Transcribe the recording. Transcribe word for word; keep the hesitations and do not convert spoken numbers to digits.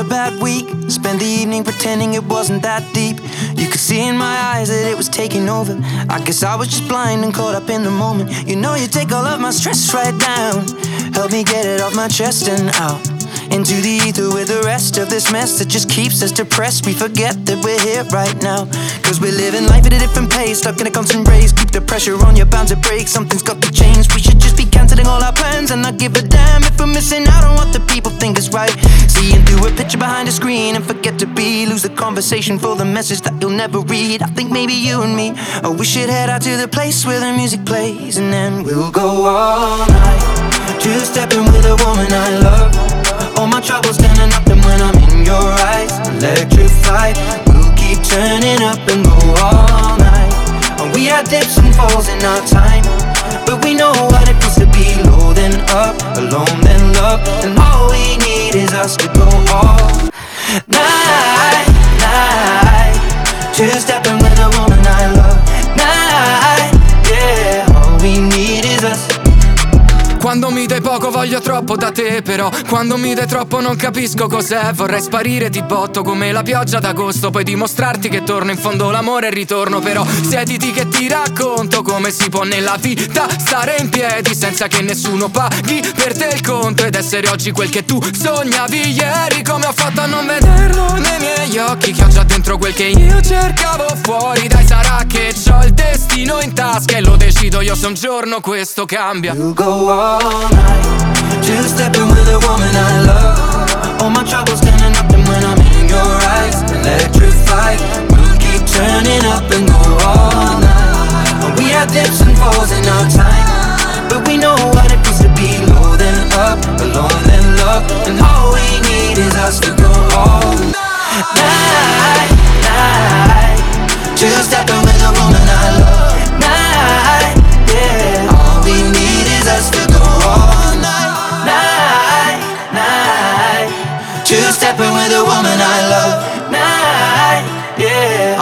a bad week. Spent the evening pretending it wasn't that deep. You could see in my eyes that it was taking over. I guess I was just blind and caught up in the moment. You know you take all of my stress right down. Help me get it off my chest and out into the ether with the rest of this mess that just keeps us depressed. We forget that we're here right now, cause we're living life at a different pace, stuck in a constant race. Keep the pressure on, you're bound to break. Something's got to change. We should just be cancelling all our plans and not give a damn if we're missing out on what the people think is right. Seeing through a picture behind a screen and forget to be. Lose the conversation for the message that you'll never read. I think maybe you and me, oh, we should head out to the place where the music plays, and then we'll go all night, just stepping with a woman I love. All my troubles standing up, and when I'm in your eyes, electrified. We'll keep turning up and go all night. And we had dips and falls in our time, but we know what it feels to be low then up, alone then love. And all we need is us to go all night, night, just stepping with a woman I love. Night, yeah, all we need is us. Quando mi dai poco voglio troppo da te, però quando mi dai troppo non capisco cos'è. Vorrei sparire di botto come la pioggia d'agosto, poi dimostrarti che torno in fondo l'amore e ritorno. Però siediti che ti racconto come si può nella vita stare in piedi senza che nessuno paghi per te il conto, ed essere oggi quel che tu sognavi ieri. Come ho fatto a non vederlo nei miei occhi, che ho già dentro quel che io cercavo fuori. Dai, sarà che c'ho il destino in tasca e lo decido io se un giorno questo cambia. We'll go all night, just stepping with a woman I love. All my troubles standing up, and when I'm in your eyes, electrified. We'll keep turning up and go all night. And we had dips and falls in our time, but we know what it feels to be low then up, alone then love. And all we need is us to go all night, night, just stepping with a woman I love. Night, yeah, all we need is us to go all night, night, night, just stepping with a woman I love. Night, yeah.